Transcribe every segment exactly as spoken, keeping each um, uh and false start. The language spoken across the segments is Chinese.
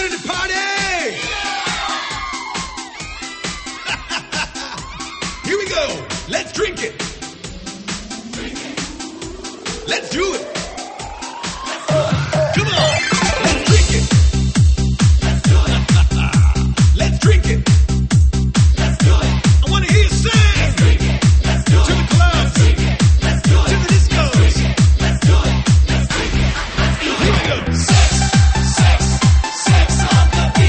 ready to party? Here we go. Let's drink it. Let's do it. Come on. Let's drink it. Let's do it. Let's drink it. Let's do it. I want to hear you sing. Let's drink it. Let's do it. To the clubs. Let's drink it. Let's do it. To the discos. Let's drink it. Let's do it. Let's drink it. Let's do it. Here we go. Sex, sex, sex on the beat.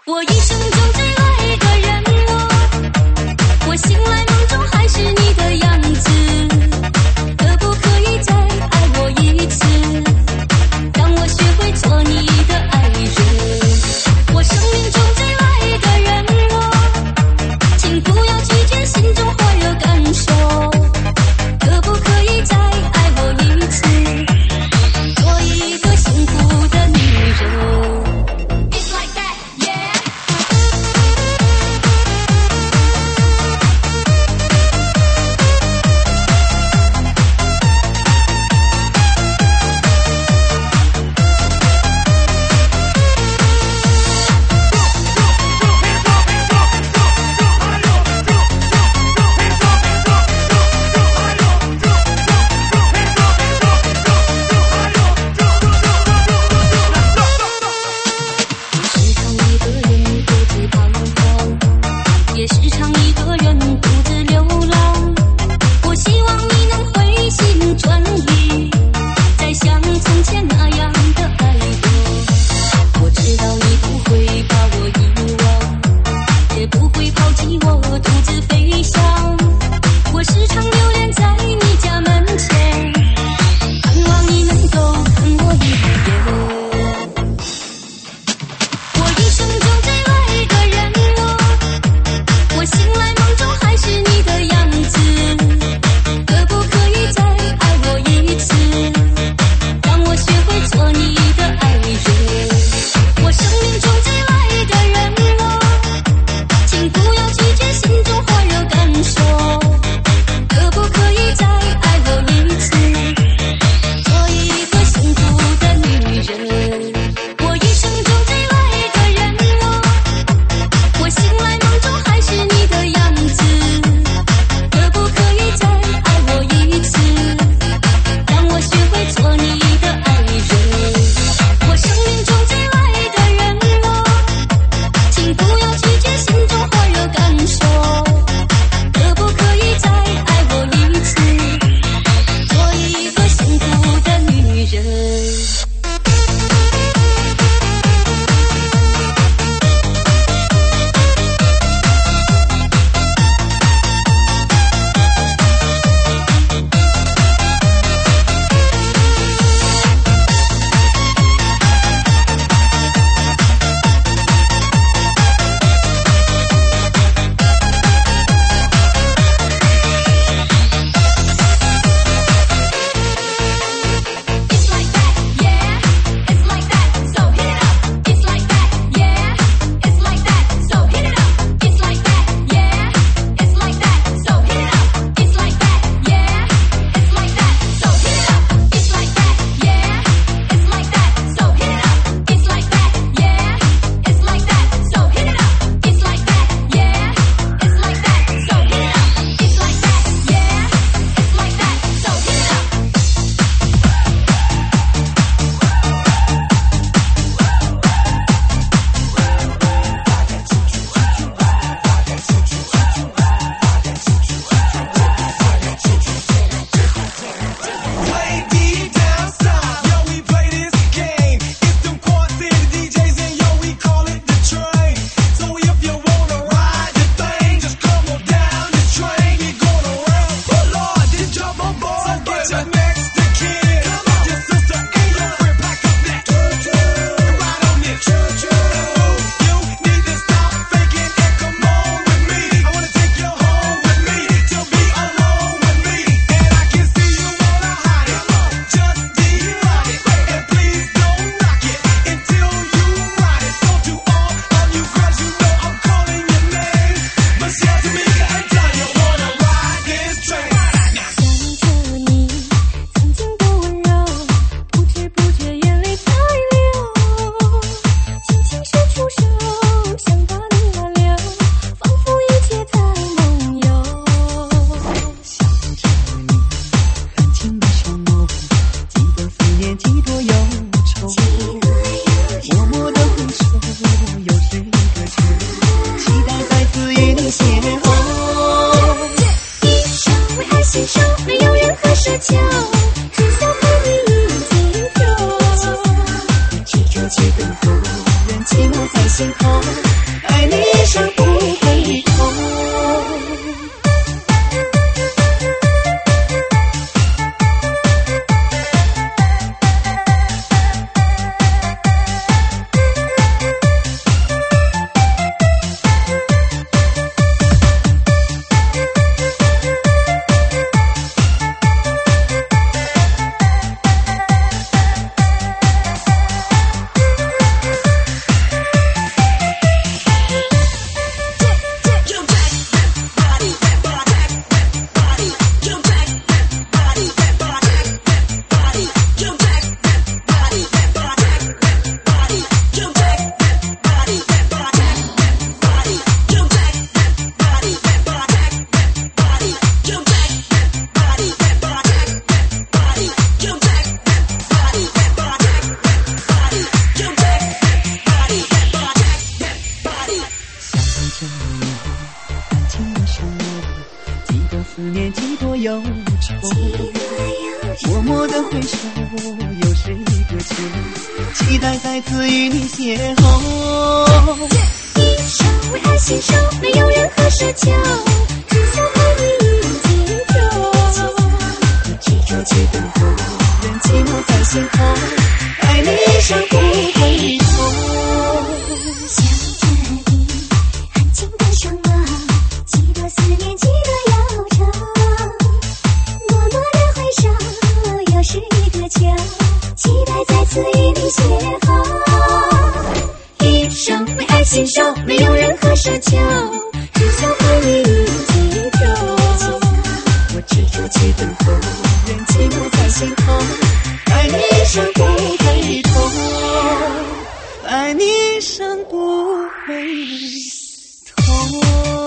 我一生中最爱的人，我我醒来梦中还是你的样子，可不可以再爱我一次，让我学会做你的爱人。我生命中最爱的人，我请不要拒绝心中火热感受，可不可以再爱我一次，做一个幸福的女人。 期末在线心头，爱你一生不回头。默默的回首，又是一个秋，期待再次与你邂逅。 一生为爱心手，没有任何奢求，只想和你一起走。 执着去等候，任寂寞在心头，爱你一生不回头。 想着你安静的双眸，几多思念，几多忧愁。默默的回首，又是一个秋，期待再次与你邂逅。一生为爱心手，没有任何奢求，只想和你一起走。 我执着去等候，任寂寞在心头，爱你一生不回头，爱你一生不回头。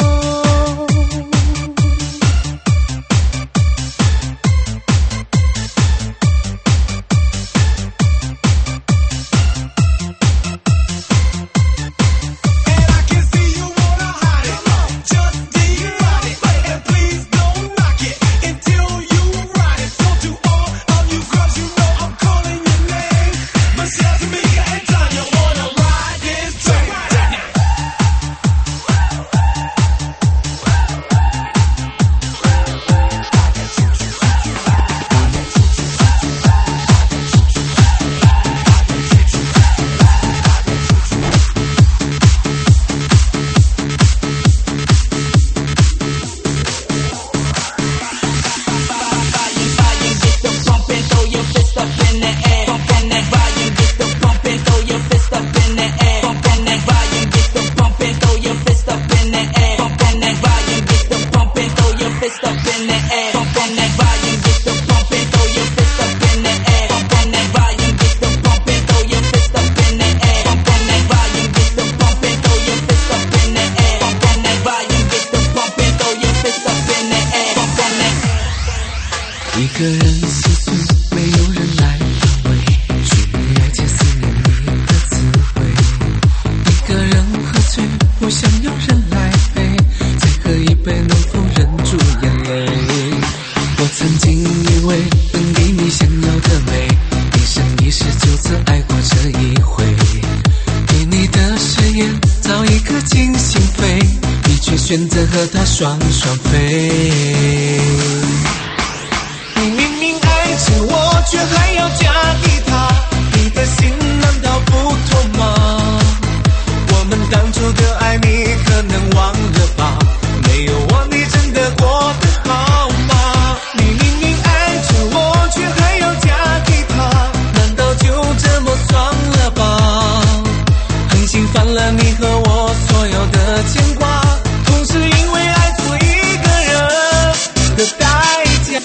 一个人细碎，没有人来安慰，去了解思念你的滋味。一个人喝醉，不想有人来陪，再喝一杯能否忍住眼泪？我曾经以为能给你想要的美，一生一世就此爱过这一回。给你的誓言早已刻进心扉，你却选择和他双双飞。你明明爱着我，却还要嫁给他，你的心难道不痛吗？我们当初的爱你可能忘了吧，没有我你真的过得好吗？你明明爱着我，却还要嫁给他，难道就这么算了吧？狠心犯了你和我所有的牵挂，同时因为爱错一个人的代价。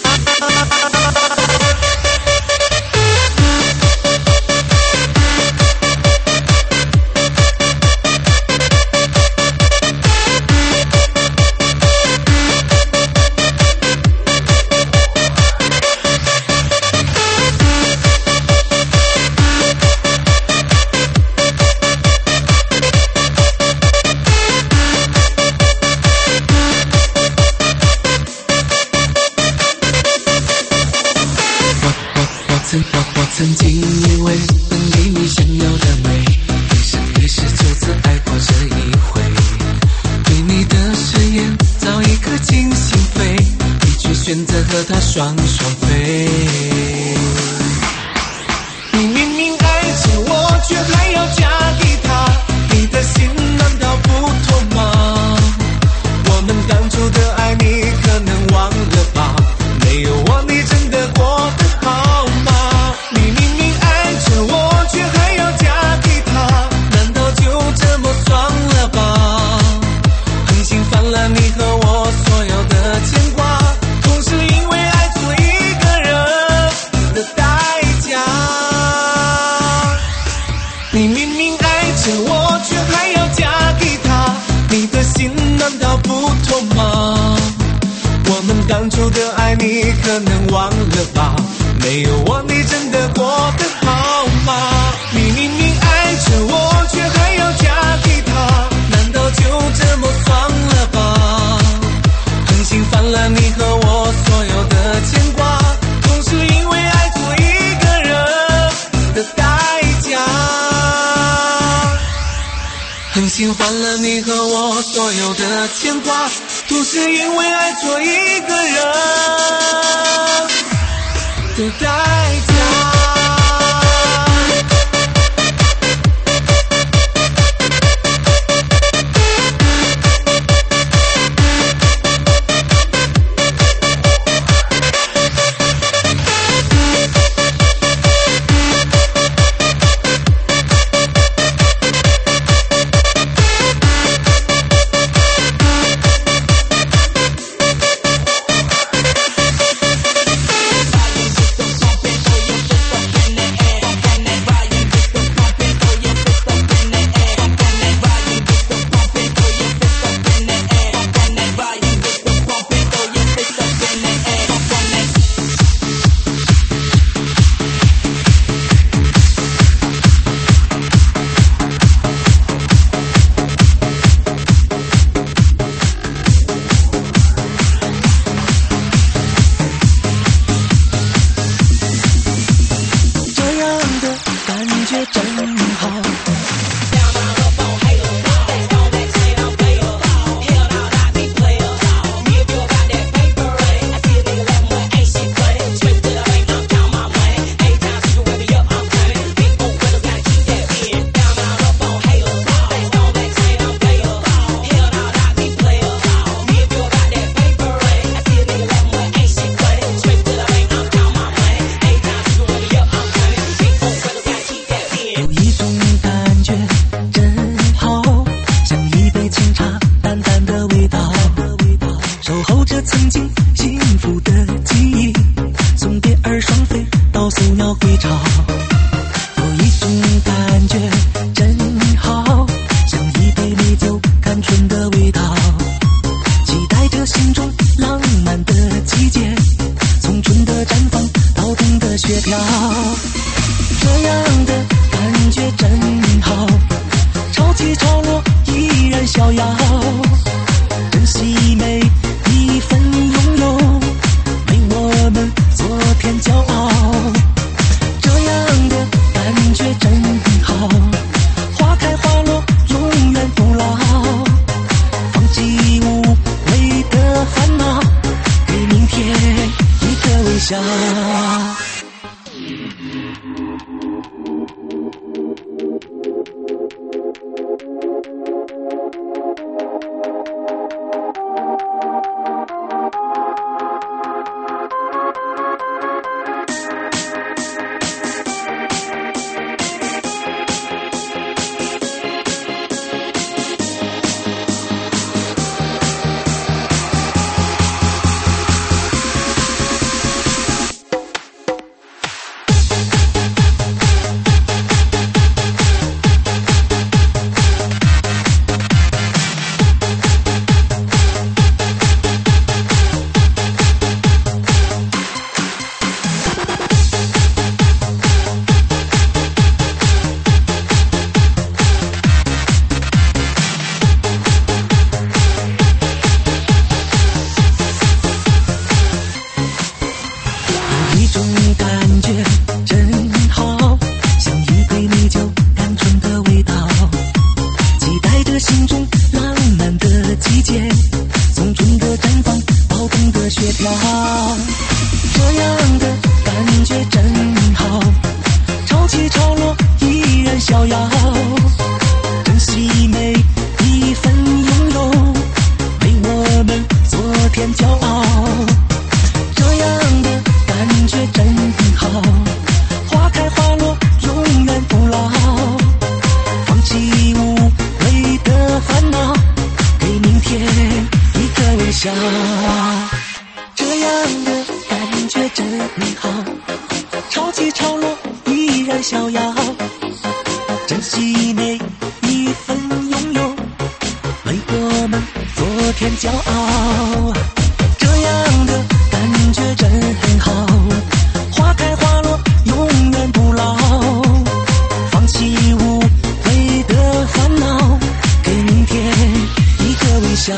现在和他双双飞。 你明明爱着我，却还要嫁给他，你的心难道不痛吗？我们当初的爱你可能忘了吧，没有我你真的过得好吗？你明明爱着我，却还要嫁给他，难道就这么算了吧？狠心犯了你和我所有的牵挂，同时因为爱错一个人的代价。你明明爱着我，却还要嫁给他，你的心难道不痛吗？我们当初的爱你可能忘了吧，没有我你真的过得好吗？你明明爱着我，却还要嫁给他，难道就这么算了吧？狠心犯了你和我所有的牵挂，同时因为爱错一个人的代价。狠心犯了你和我所有的牵挂，都是因为爱错一个人的代价。 从春的绽放到冬的雪飘。 笑，这样的感觉真好，潮起潮落依然逍遥，珍惜每一份拥有，为我们昨天骄傲，这样的感觉真好，花开花落永远不老，放弃无谓的烦恼，给明天一个微笑。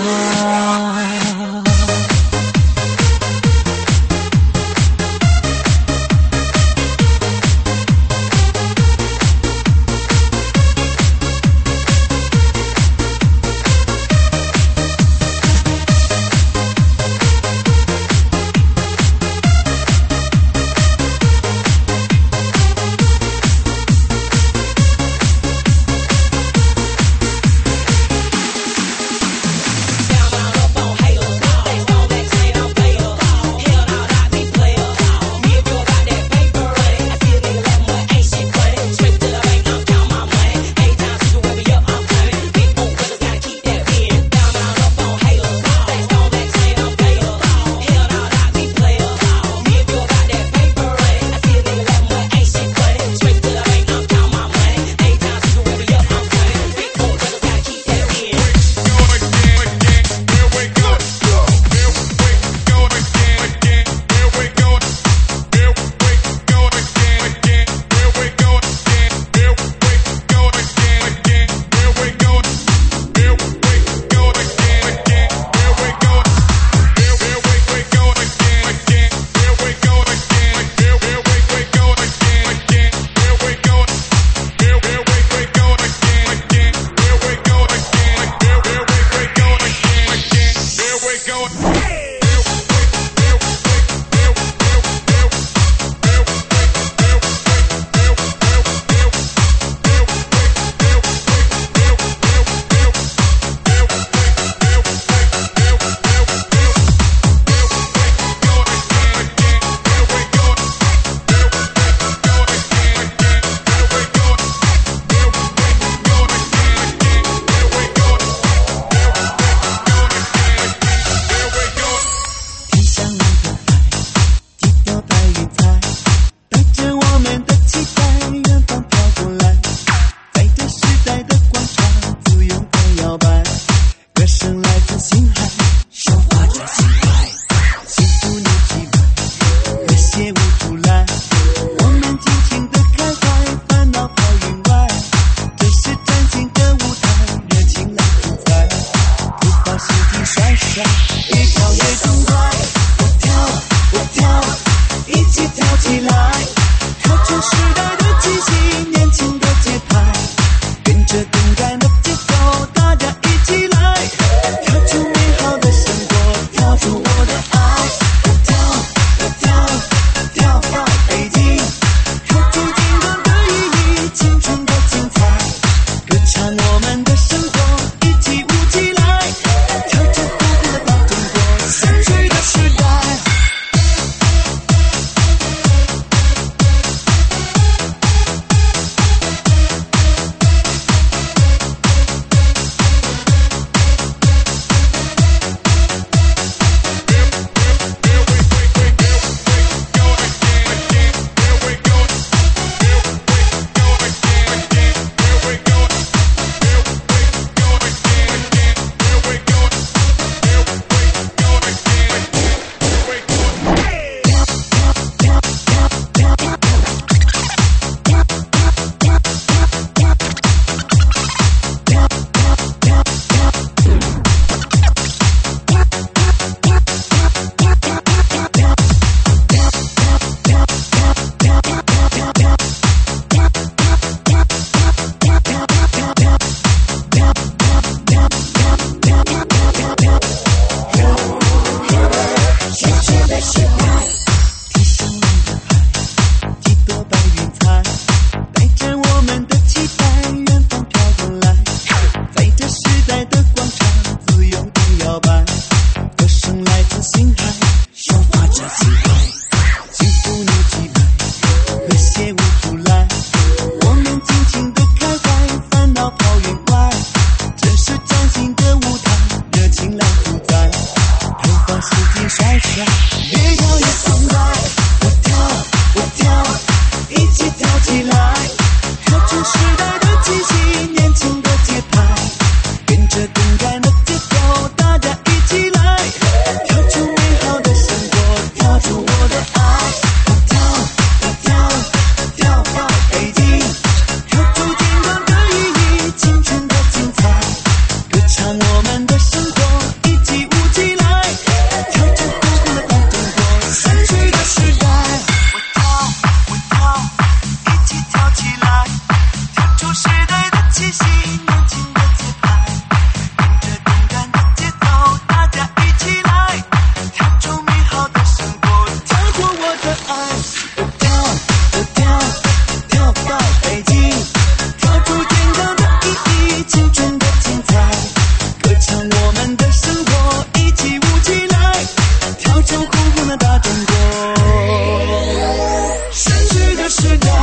把时间甩甩，越跳越痛快。我跳，我跳，一起跳起来，跳出时代的气息，年轻的节拍，跟着动感的节奏，大家一起来，跳出美好的生活，跳出我的爱。我跳，我跳，跳到北京，跳出健康的意义，青春的精彩，歌唱我们的生活，一起舞起来，跳出红红的大中国，闪去的时代。我跳，我跳，一起跳起来，跳出时代的气息，年轻的节拍，跟着动感的节奏，大家一起来，跳出美好的生活，跳过我的爱。我跳，我跳，跳到北京，跳出健康的意义，青春的精彩，歌唱我们的生活，一起舞起来，跳出红红的大中国，逝去的时代。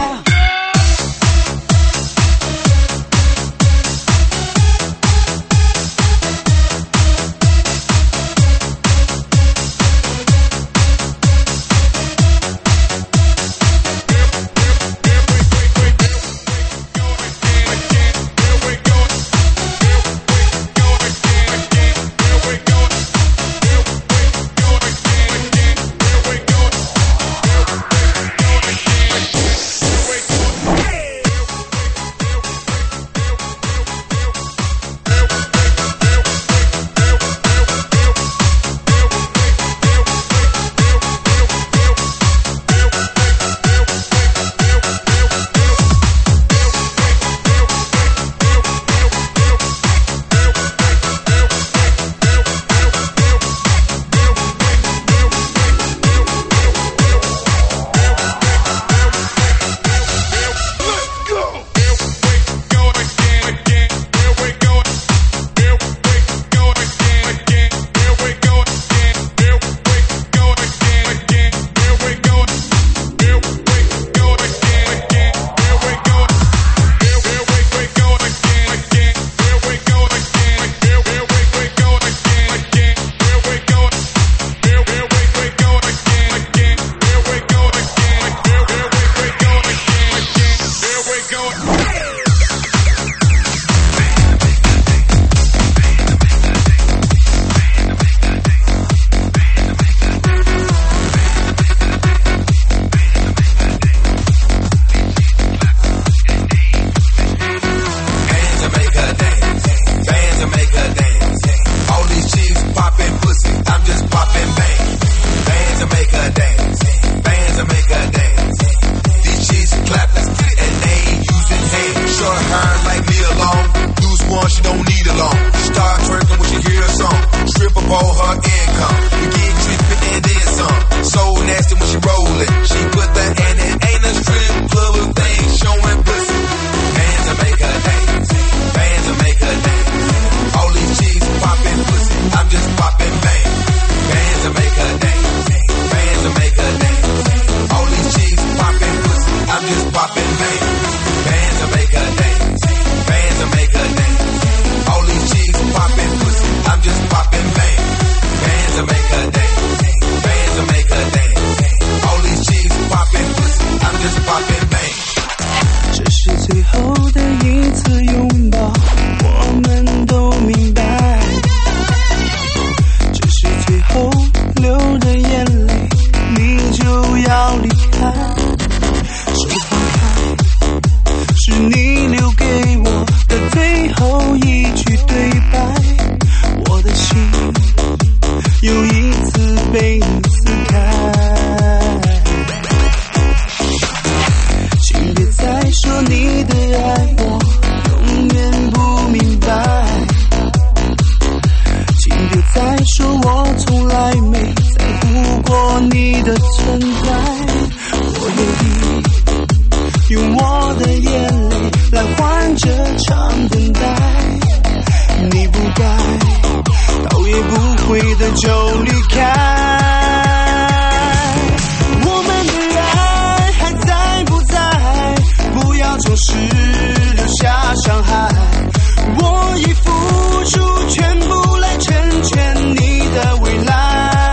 我已付出全部来成全你的未来。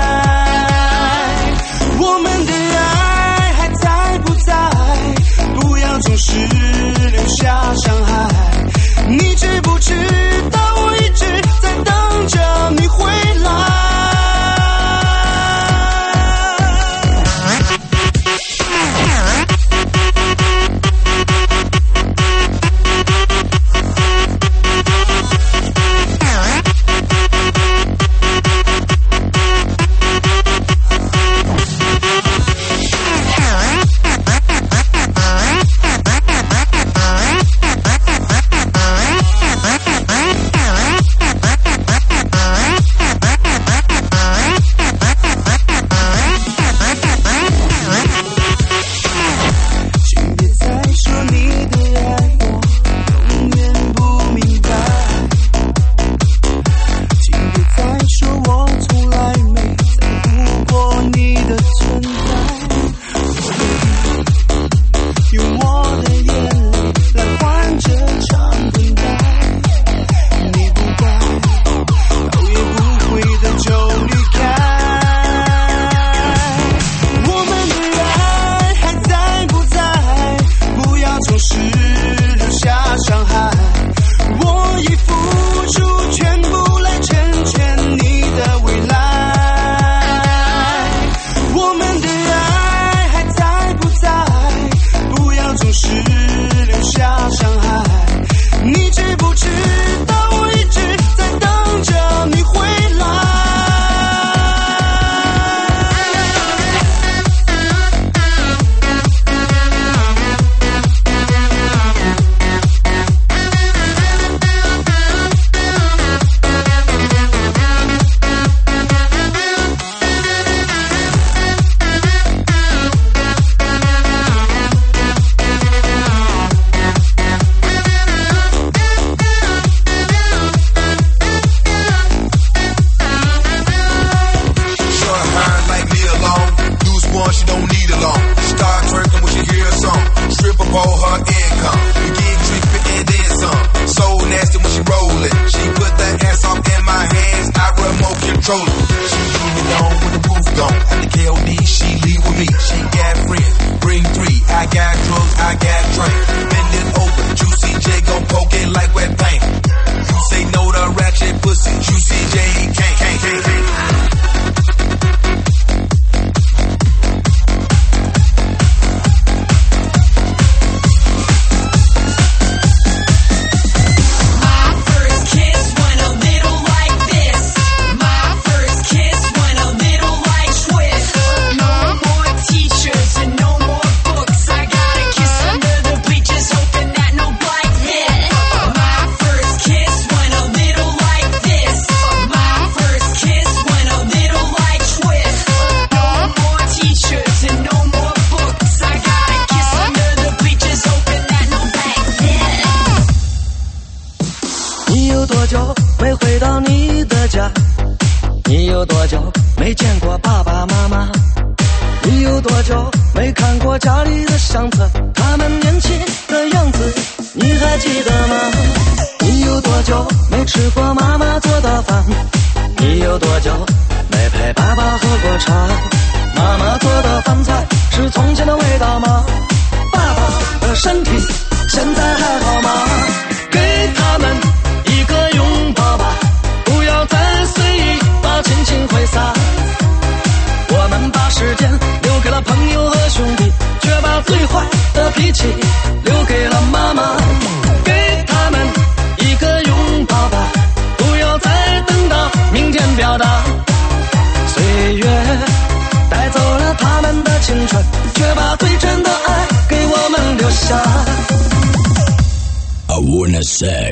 gone. After K O D, she leave with me. She got friends, bring three. I got drugs, I got drink. Bend it over, Juicy J gon' poke it like wet paint. You say no to ratchet pussy, Juicy J can't, can't, can't, can't. 你有多久没见过爸爸妈妈？你有多久没看过家里的相册？他们年轻的样子，你还记得吗？你有多久没吃过妈妈做的饭？你有多久没陪爸爸喝过茶？妈妈做的饭菜是从前的味道吗？爸爸的身体现在还好吗？给他们一个拥抱吧，不要再随意把亲情挥洒。我们把时间留给了朋友和兄弟，却把最坏的脾气留给了妈妈。给他们一个拥抱吧，不要再等到明天表达。岁月带走了他们的青春，却把最真的爱给我们留下。I wanna say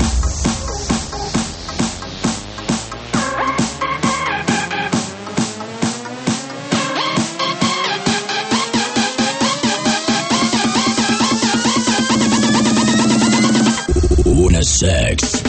sex.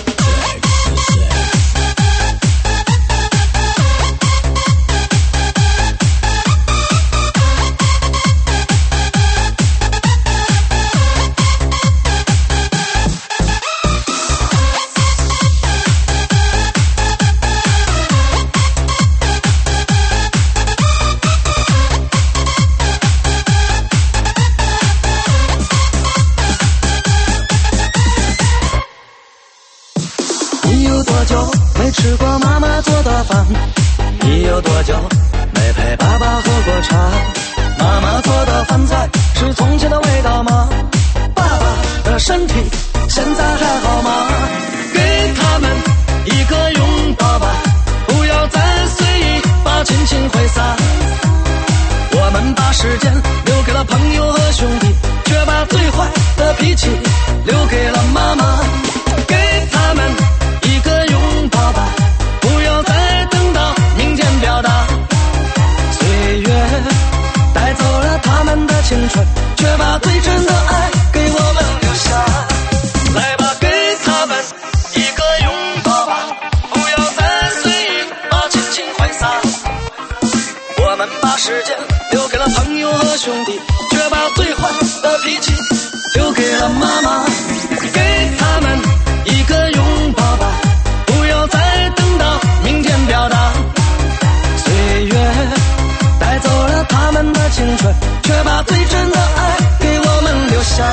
吃过妈妈做的饭，你有多久没陪爸爸喝过茶？妈妈做的饭菜是从前的味道吗？爸爸的身体现在还好吗？给他们一个拥抱吧，不要再随意把亲情挥洒。我们把时间留给了朋友和兄弟，却把最坏的脾气留给了妈妈。给他们一个拥抱吧，不要再等到明天表达。岁月带走了他们的青春，却把最真的爱给我们留下。来吧，给他们一个拥抱吧，不要再随意把亲情挥洒。我们把时间留给了朋友和兄弟，却把最坏的脾气留给了妈妈。给他们一个拥抱吧，不要再等到明天表达。岁月带走了他们的青春，却把最真的爱给我们留下。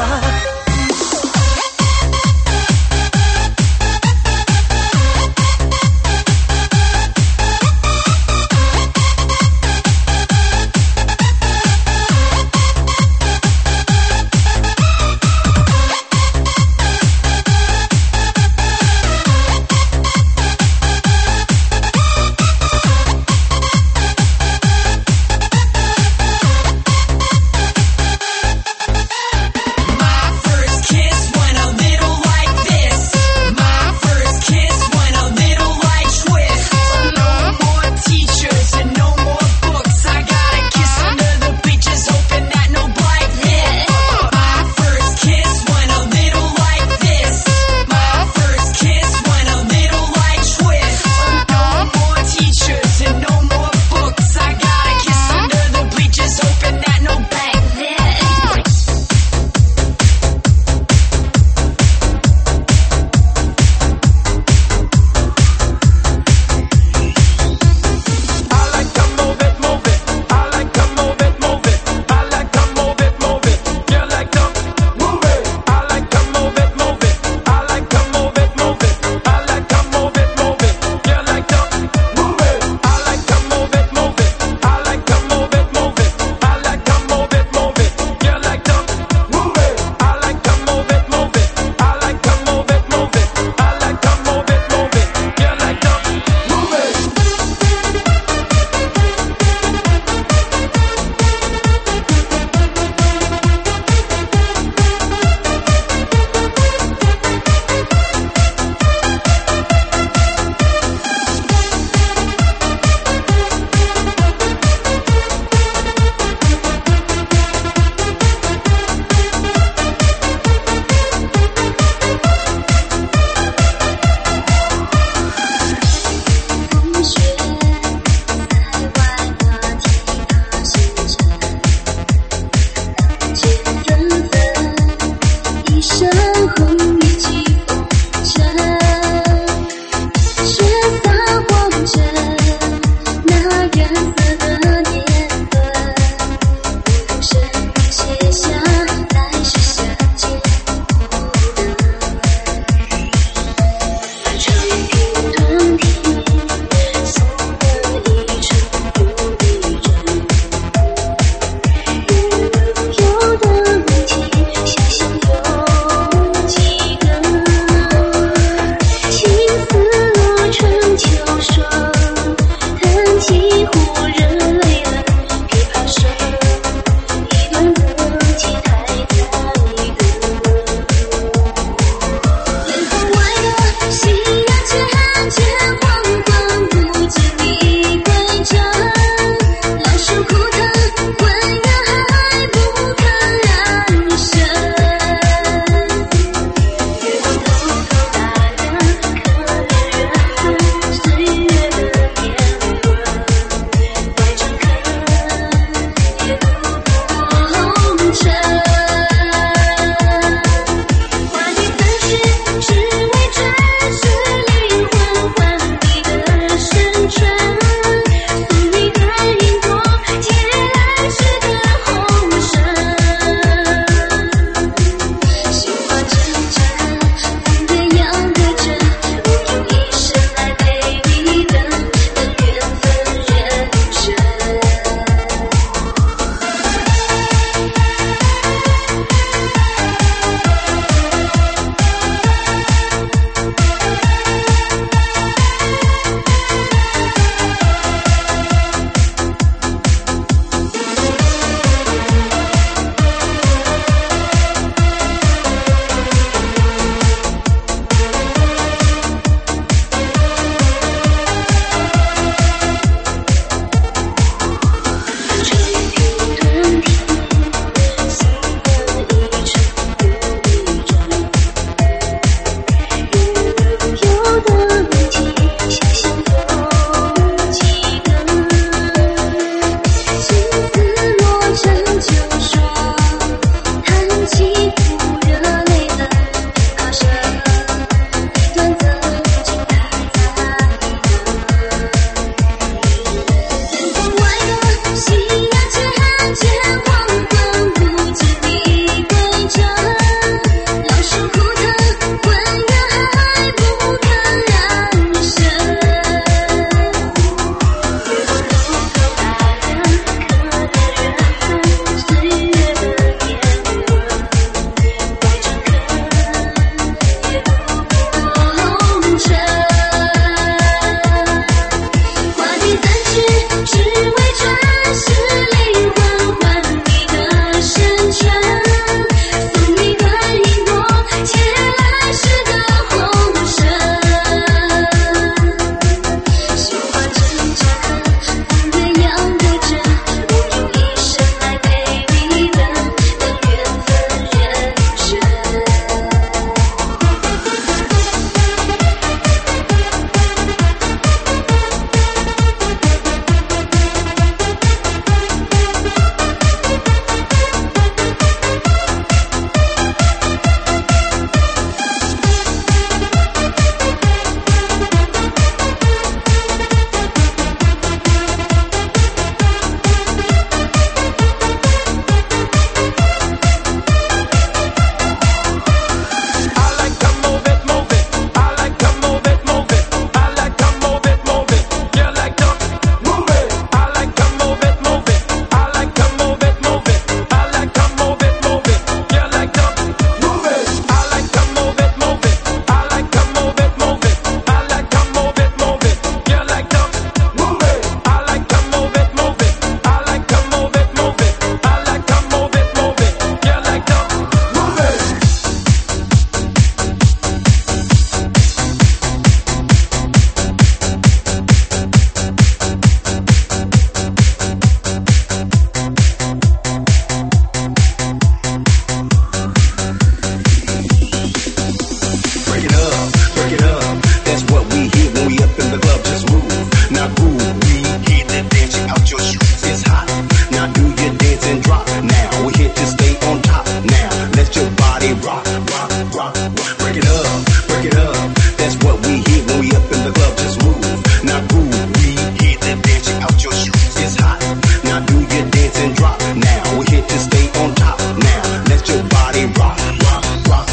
we up in the club, just move. Now groove, we hit the dance, shake out your shoes, it's hot. Now do your dance and drop. Now we're here to stay on top. Now let your body rock, rock, rock, rock. Break it up, break it up. That's what we hear when we up in the club, just move. Now groove, we hit the dance, shake out your shoes, it's hot. Now do your dance and drop. Now we're here to stay on top. Now let your body rock, rock, rock.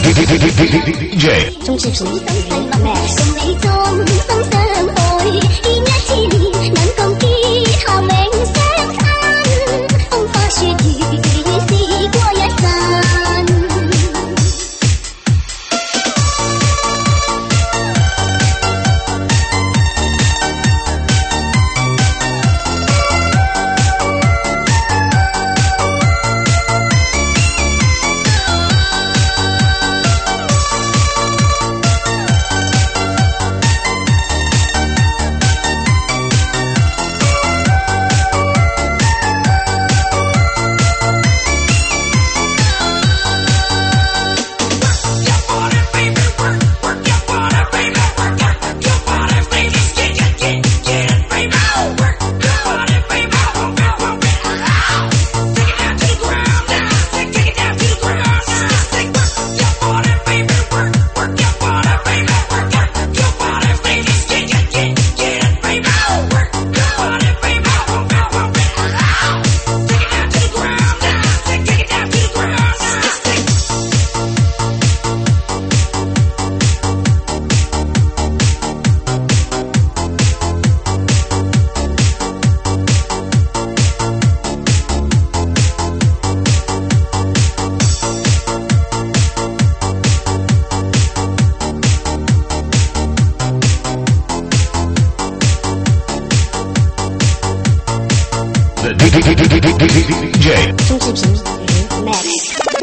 D J 中視頻共你終生相愛，見一次面能共結下永相親，風花雪月試過一陣。 D J 中視頻 Max。